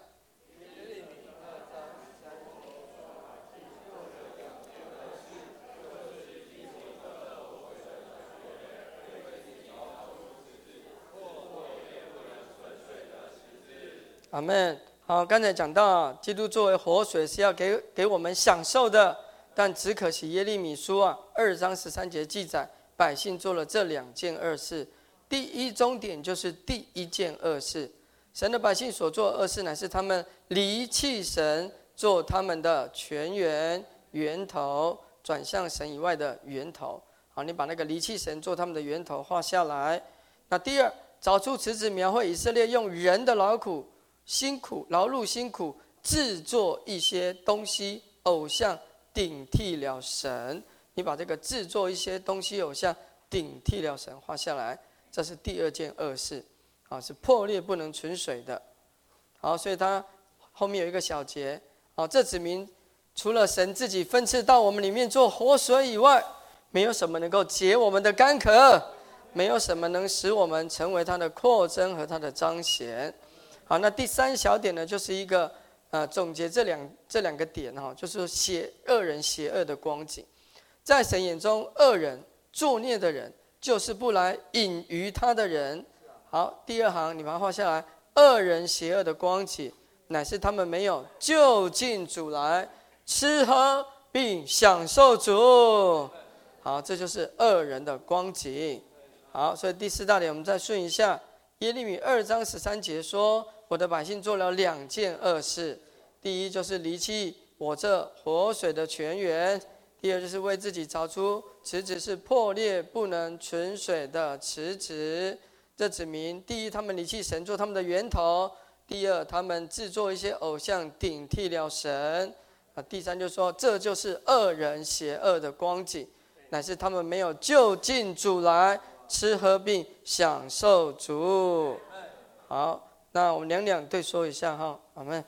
阿们。好，刚才讲到，基督作为活水是要给给我们享受的，但只可惜耶利米书啊二章十三节记载，百姓做了这两件恶事。第一终点就是第一件恶事，神的百姓所做的恶事，乃是他们离弃神，做他们的泉源源头，转向神以外的源头。好，你把那个离弃神做他们的源头画下来。那第二，找出此子描绘以色列用人的劳苦。辛苦劳碌辛苦制作一些东西偶像，顶替了神。你把这个制作一些东西偶像顶替了神画下来，这是第二件恶事，啊，是破裂不能存水的。好，所以它后面有一个小节，啊，这指明除了神自己分赐到我们里面做活水以外，没有什么能够解我们的干渴，没有什么能使我们成为它的扩增和它的彰显。好，那第三小点呢，就是一个呃总结这两这两个点哈，就是邪恶人邪恶的光景，在神眼中，恶人作孽的人，就是不来隐于他的人。好，第二行你把它画下来，恶人邪恶的光景，乃是他们没有就近主来吃喝并享受主。好，这就是恶人的光景。好，所以第四大点我们再顺一下。耶利米二章十三节说：“我的百姓做了两件恶事，第一就是离弃我这活水的泉源；第二就是为自己凿出池子，是破裂不能存水的池子。”这指明：第一，他们离弃神做他们的源头；第二，他们制作一些偶像顶替了神。啊，第三就是说，这就是恶人邪恶的光景，乃是他们没有就近主来。吃喝并享受主。好，那我们两两对说一下哈，阿们。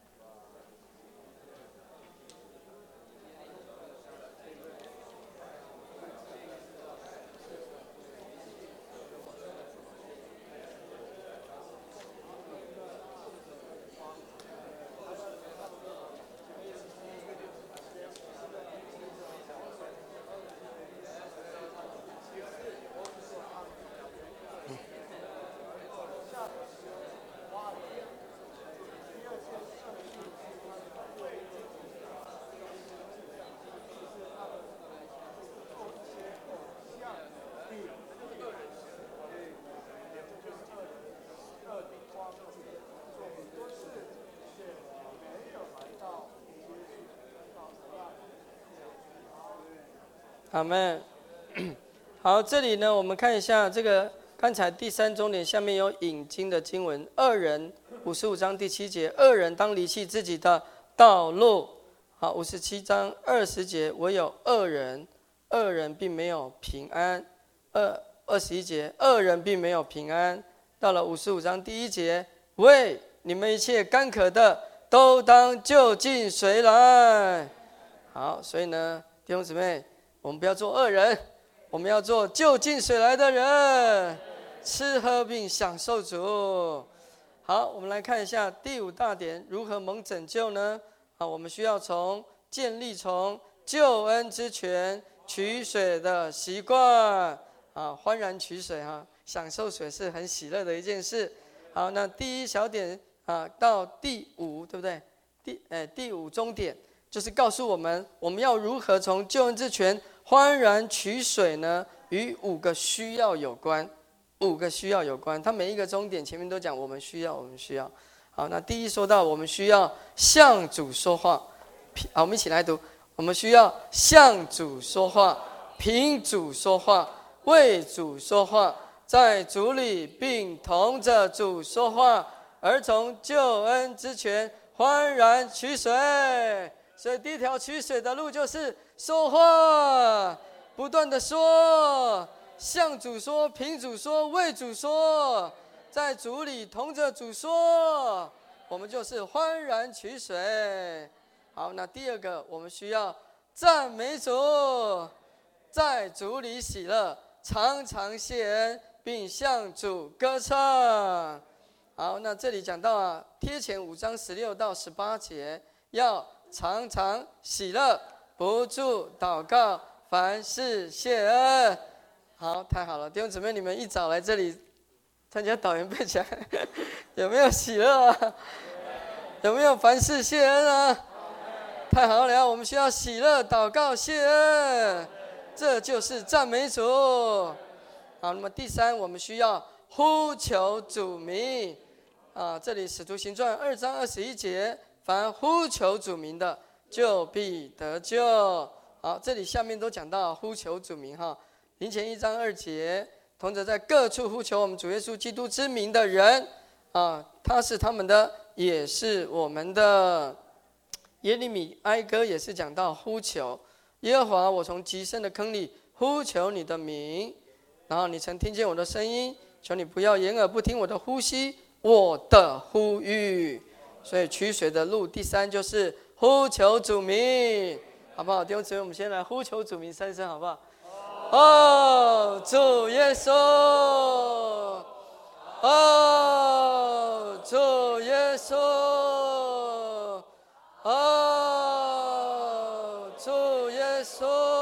阿们。好，这里呢，我们看一下这个刚才第三重点下面有引经的经文，恶人五十五章第七节，恶人当离弃自己的道路。好，五十七章二十节，唯有恶人，恶人并没有平安。二二十一节，恶人并没有平安。到了五十五章第一节，喂，你们一切干渴的，都当就近水来。好，所以呢，弟兄姊妹，我们不要做恶人，我们要做就近水来的人，吃喝并享受主。好，我们来看一下第五大点，如何蒙拯救呢？啊，我们需要从建立从救恩之泉取水的习惯。 啊，欢然取水哈，享受水是很喜乐的一件事。好，那第一小点啊，到第五，对不对？第呃第五中点就是告诉我们，我们要如何从救恩之泉欢然取水呢？与五个需要有关，五个需要有关。它每一个终点前面都讲我们需要，我们需要。好，那第一说到我们需要向主说话，好，我们一起来读，我们需要向主说话，凭主说话。为主说话，在主里并同着主说话，而从救恩之泉欢然取水。所以第一条取水的路就是说话，不断的说，向主说，凭主说，为主说，在主里同着主说，我们就是欢然取水。好，那第二个我们需要赞美主，在主里喜乐，常常谢恩，并向主歌唱。好，那这里讲到啊，贴前五章十六到十八节，要常常喜乐，不住祷告，凡事谢恩。好，太好了，弟兄姊妹，你们一早来这里参加导员背起来，有没有喜乐啊？有没有凡事谢恩啊？太好了，我们需要喜乐、祷告、谢恩。这就是赞美主。好，那么第三，我们需要呼求主名啊。这里使徒行传二章二十一节，凡呼求主名的，就必得救。好，这里下面都讲到呼求主名哈。林前一章二节，同着在各处呼求我们主耶稣基督之名的人啊，他是他们的，也是我们的。耶利米哀歌也是讲到呼求。耶和华，我从极深的坑里呼求你的名，然后你曾听见我的声音，求你不要掩耳不听我的呼吸，我的呼吁。所以取水的路，第三就是呼求主名，好不好？弟兄姊妹，我们先来呼求主名三声，好不好？哦，主耶稣，哦，主耶稣，哦，主耶稣。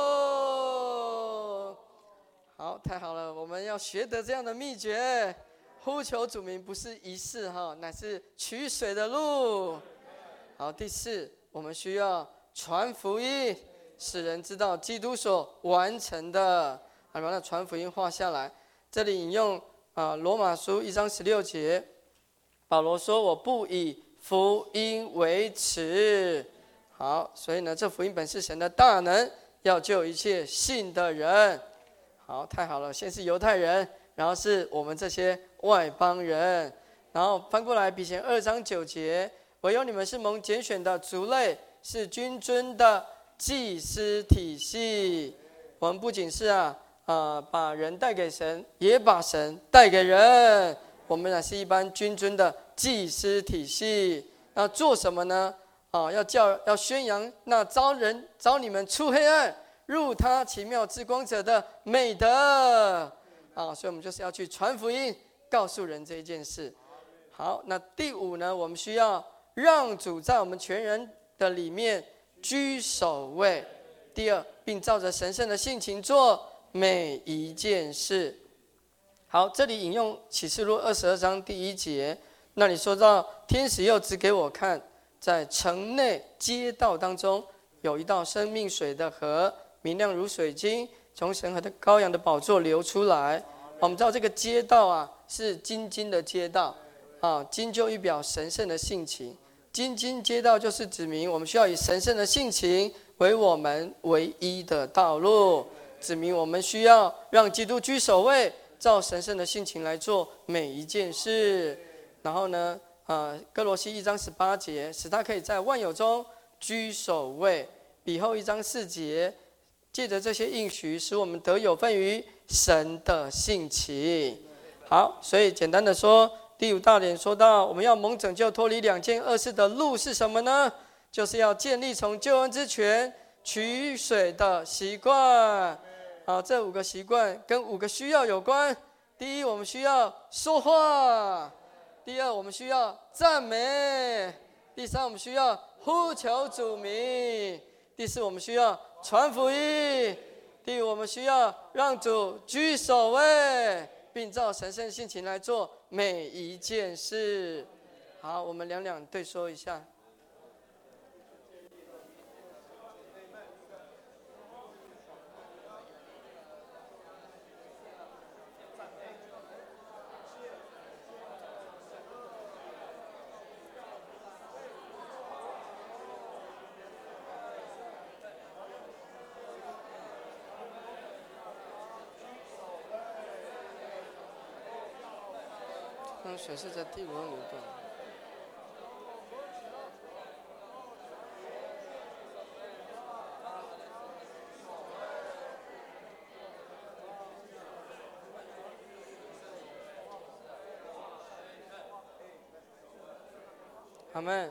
好，太好了，我们要学得这样的秘诀。呼求主名不是仪式哈，乃是取水的路。好，第四，我们需要传福音，使人知道基督所完成的。好，把那传福音画下来。这里引用啊罗马书一章十六节，保罗说：“我不以福音为耻。”好，所以呢，这福音本是神的大能，要救一切信的人。好，太好了，先是犹太人，然后是我们这些外邦人。然后翻过来，比前二章九节，唯有你们是蒙拣选的族类，是君尊的祭司体系。我们不仅是啊啊、呃、把人带给神，也把神带给人。我们乃是一般君尊的祭司体系。那做什么呢？啊，要叫要宣扬那招人招你们出黑暗，入他奇妙之光者的美德啊！所以我们就是要去传福音，告诉人这一件事。好，那第五呢，我们需要让主在我们全人的里面居首位。第二，并照着神圣的性情做每一件事。好，这里引用启示录二十二章第一节，那里说到天使又指给我看，在城内街道当中有一道生命水的河，明亮如水晶，从神和的羔羊的宝座流出来。我们知道这个街道啊，是金金的街道啊，金就预表神圣的性情，金金街道就是指明我们需要以神圣的性情为我们唯一的道路，指明我们需要让基督居首位，照神圣的性情来做每一件事。然后呢，呃，哥罗西一章十八节，使他可以在万有中居首位。彼后一章四节，借着这些应许，使我们得有份于神的性情。好，所以简单的说，第五大点说到，我们要蒙拯救脱离两件恶事的路是什么呢？就是要建立从救恩之泉取水的习惯。好，这五个习惯跟五个需要有关。第一，我们需要说话；第二，我们需要赞美；第三，我们需要呼求主名；第四，我们需要传福音； 第五，我们需要让主居首位，并照神圣性情来做每一件事。好，我们两两对说一下。嗯，水是在第五流动。阿们。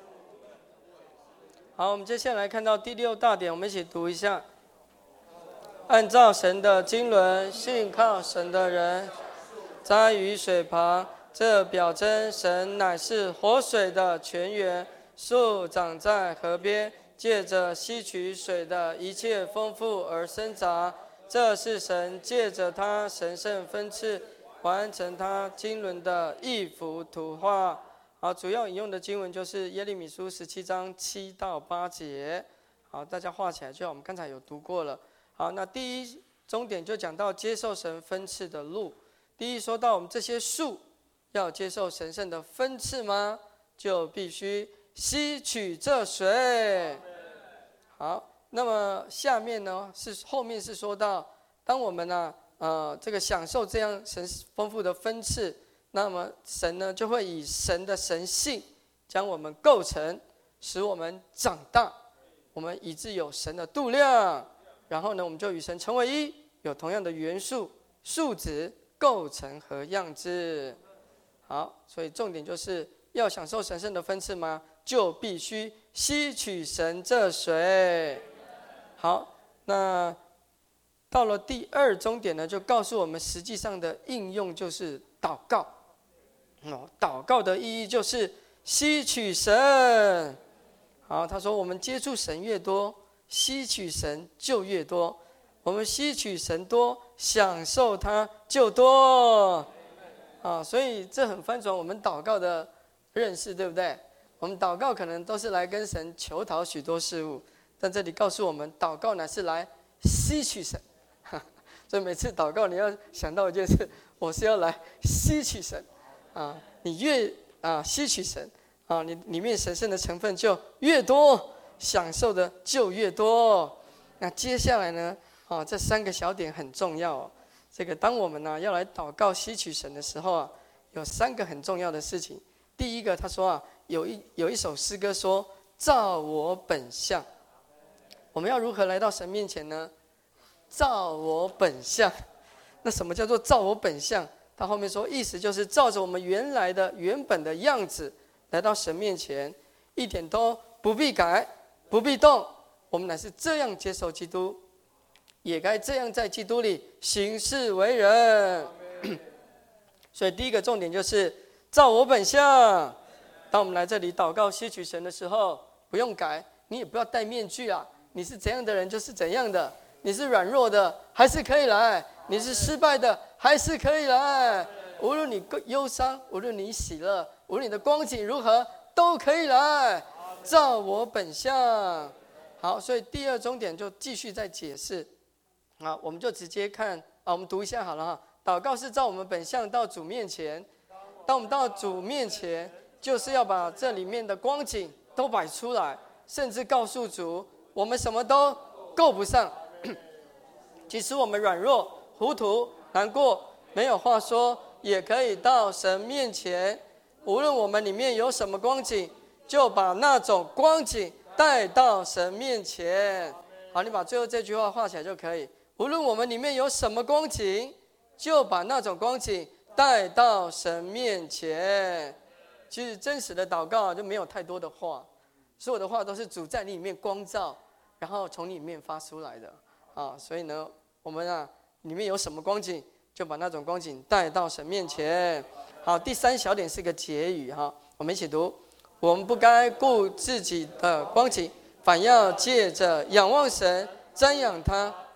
好，我们接下来看到第六大点，我们一起读一下。按照神的经纶，信靠神的人，栽于水旁，这表征神乃是活水的泉源，树长在河边，借着吸取水的一切丰富而生长。这是神借着他神圣分赐，完成他经纶的一幅图画。好，主要引用的经文就是耶利米书十七章七到八节。好，大家画起来就好，我们刚才有读过了。好，那第一终点就讲到接受神分赐的路。第一说到我们这些树要接受神圣的分赐吗？就必须吸取这水。好，那么下面呢是后面是说到，当我们呢呃这个享受这样神丰富的分赐，那么神呢就会以神的神性将我们构成，使我们长大，我们以致有神的度量，然后呢我们就与神成为一，有同样的元素数值构成和样子。好，所以重点就是要享受神圣的分赐吗？就必须吸取神这水。好，那到了第二终点呢，就告诉我们实际上的应用就是祷告。哦，祷告的意义就是吸取神。好，他说我们接触神越多，吸取神就越多。我们吸取神多，享受它就多。啊，所以这很翻转我们祷告的认识，对不对？我们祷告可能都是来跟神求讨许多事物，但这里告诉我们，祷告乃是来吸取神。所以每次祷告，你要想到一件事，我是要来吸取神。啊，你越啊吸取神，啊，你里面神圣的成分就越多，享受的就越多。那接下来呢？啊，这三个小点很重要哦。这个当我们呢、啊、要来祷告吸取神的时候啊，有三个很重要的事情。第一个，他说啊，有一有一首诗歌说：“照我本相。”我们要如何来到神面前呢？照我本相。那什么叫做照我本相？他后面说，意思就是照着我们原来的原本的样子来到神面前，一点都不必改，不必动。我们乃是这样接受基督，也该这样在基督里行事为人。所以第一个重点就是照我本相。当我们来这里祷告吸取神的时候，不用改，你也不要戴面具啊。你是怎样的人就是怎样的，你是软弱的还是可以来，你是失败的还是可以来。无论你忧伤，无论你喜乐，无论你的光景如何，都可以来，照我本相。好，所以第二终点就继续再解释。好，我们就直接看啊，我们读一下好了哈。祷告是照我们本相到主面前，当我们到主面前，就是要把这里面的光景都摆出来，甚至告诉主，我们什么都够不上。即使我们软弱、糊涂、难过，没有话说，也可以到神面前。无论我们里面有什么光景，就把那种光景带到神面前。好，你把最后这句话画起来就可以。无论我们里面有什么光景，就把那种光景带到神面前。其实真实的祷告就没有太多的话，所有的话都是主在你里面光照，然后从你里面发出来的啊。所以呢，我们啊里面有什么光景，就把那种光景带到神面前。好，第三小点是个结语哈，我们一起读：我们不该顾自己的光景，反要借着仰望神、瞻仰他，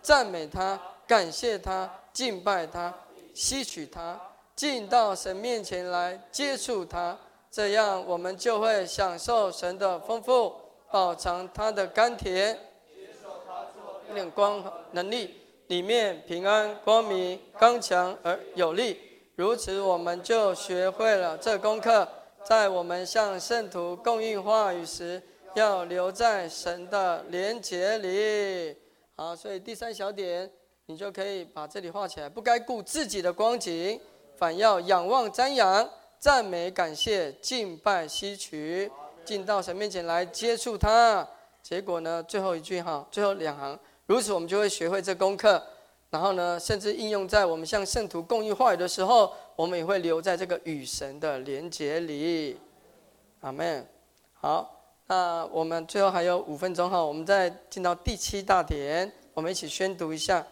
赞美他，感谢他，敬拜他，吸取他，进到神面前来接触他，这样我们就会享受神的丰富，饱尝他的甘甜，亮光能力，里面平安光明，刚强而有力。如此，我们就学会了这功课。在我们向圣徒供应话语时，要留在神的连结里。好，所以第三小点，你就可以把这里画起来。不该顾自己的光景，反要仰望瞻仰，赞美感谢，敬拜吸取，进到神面前来接触他。结果呢，最后一句哈，最后两行，如此我们就会学会这功课。然后呢，甚至应用在我们向圣徒供应话语的时候，我们也会留在这个与神的连结里。阿们。好，那我们最后还有五分钟哈，我们再进到第七大点，我们一起宣读一下。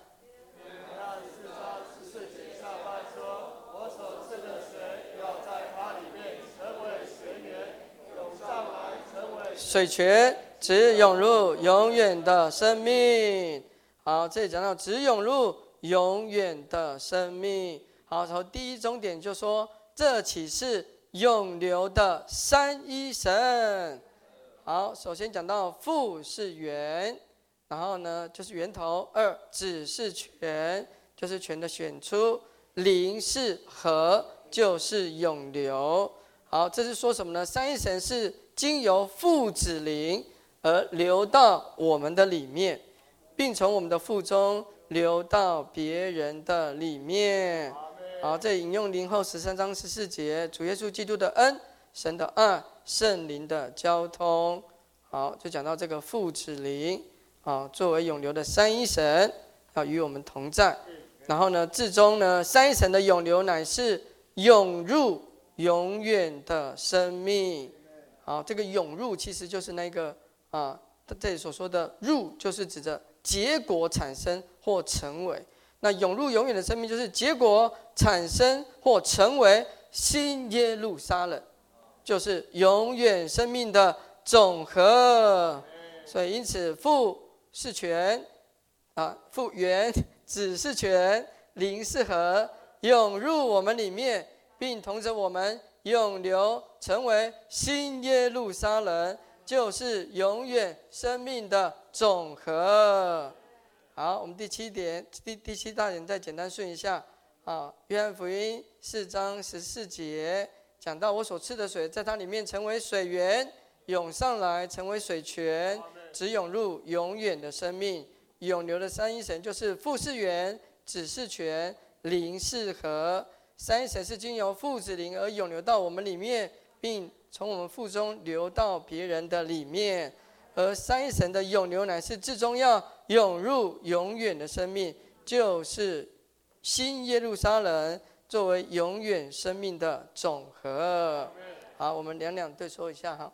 水泉只涌入永远的生命。好，这里讲到只涌入永远的生命。好，从第一终点就说，这岂是永流的三一神？好，首先讲到父是源，然后呢就是源头；二子是泉，就是泉的选出；灵是河，就是永流。好，这是说什么呢？三一神是经由父子灵而流到我们的里面，并从我们的腹中流到别人的里面。好，这里引用林后十三章十四节，主耶稣基督的恩、神的爱、圣灵的交通。好，就讲到这个父子灵，好，作为永流的三一神，要与我们同在。然后呢，至终呢，三一神的永流乃是涌入永远的生命。好，这个涌入其实就是那个啊，这里所说的入，就是指着结果产生或成为。那涌入永远的生命，就是结果产生或成为新耶路撒冷，就是永远生命的总和。所以因此父是泉啊，父源，子是泉，灵是河，涌入我们里面，并同着我们永流，成为新耶路撒冷，就是永远生命的总和。好，我们第七点，第第七大点再简单顺一下啊。约翰福音四章十四节讲到，我所吃的水，在它里面成为水源，涌上来成为水泉，只涌入永远的生命。永流的三一神就是父是源，子是泉，灵是河。三一神是经由父子灵而涌流到我们里面，并从我们腹中流到别人的里面。而三一神的涌流乃是至终要涌入永远的生命，就是新耶路撒冷，作为永远生命的总和。好，我们两两对说一下哈。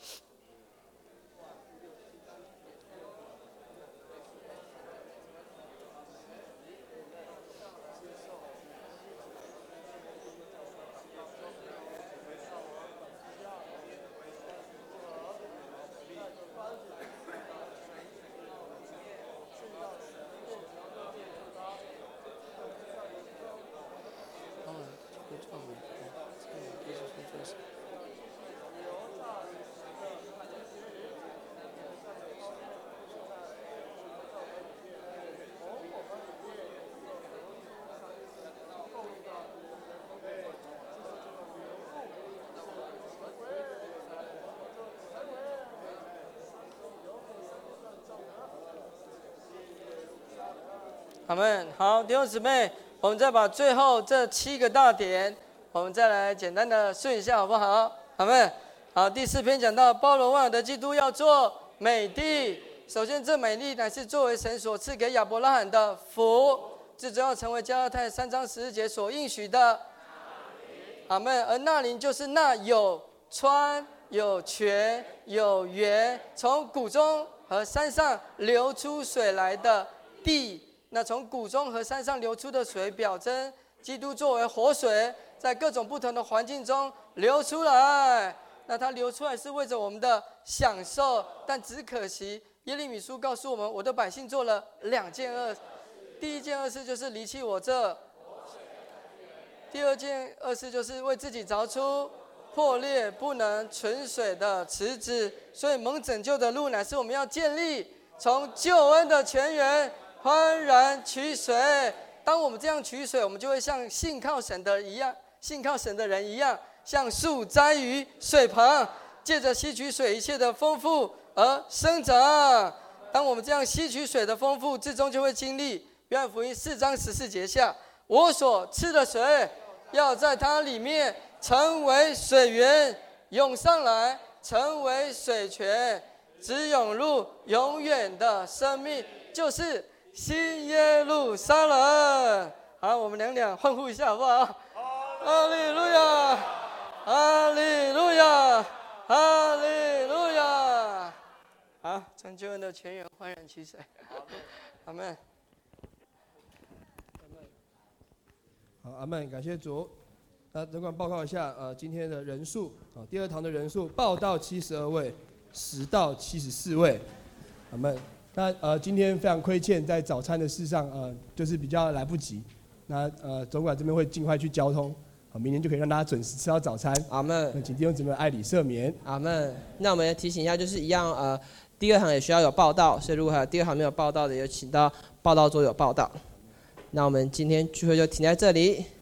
阿们。好，弟兄姊妹，我们再把最后这七个大点，我们再来简单的顺一下，好不好？阿们。好，第四篇讲到包罗万有的基督要做美地。首先，这美地乃是作为神所赐给亚伯拉罕的福，至终要成为加拉太三章十四节所应许的。阿们。而那灵就是那有川、有泉、有源，从谷中和山上流出水来的地。那从谷中和山上流出的水，表征基督作为活水，在各种不同的环境中流出来。那它流出来是为着我们的享受，但只可惜耶利米书告诉我们，我的百姓做了两件恶，第一件恶事就是离弃我这，第二件恶事就是为自己凿出破裂不能存水的池子。所以蒙拯救的路乃是我们要建立从救恩的泉源欢然取水。当我们这样取水，我们就会像信靠神的一样，信靠神的人一样，像树栽于水旁，借着吸取水一切的丰富而生长。当我们这样吸取水的丰富，最终就会经历约翰福音四章十四节下，我所吃的水要在它里面成为水源，涌上来成为水泉，直涌入永远的生命，就是新耶路撒冷。好，我们两两欢呼一下好不好？哈利路亚，哈利路亚，哈利路亚。好，从救恩的泉源欢然取水。阿们。 好，阿们，感谢主。那总管报告一下，呃，今天的人数啊，第二堂的人数报到七十二位，实到七十四位。阿们。那呃，今天非常亏欠，在早餐的事上，呃，就是比较来不及。那呃，总管这边会尽快去交通，好，明天就可以让大家准时吃到早餐。 阿们。 那请弟兄姊妹爱理赦免。 阿们。那我们也提醒一下，就是一样，呃，第二堂也需要有报道，所以如果还有第二堂没有报道的，也请到报道桌有报道。那我们今天聚会就停在这里。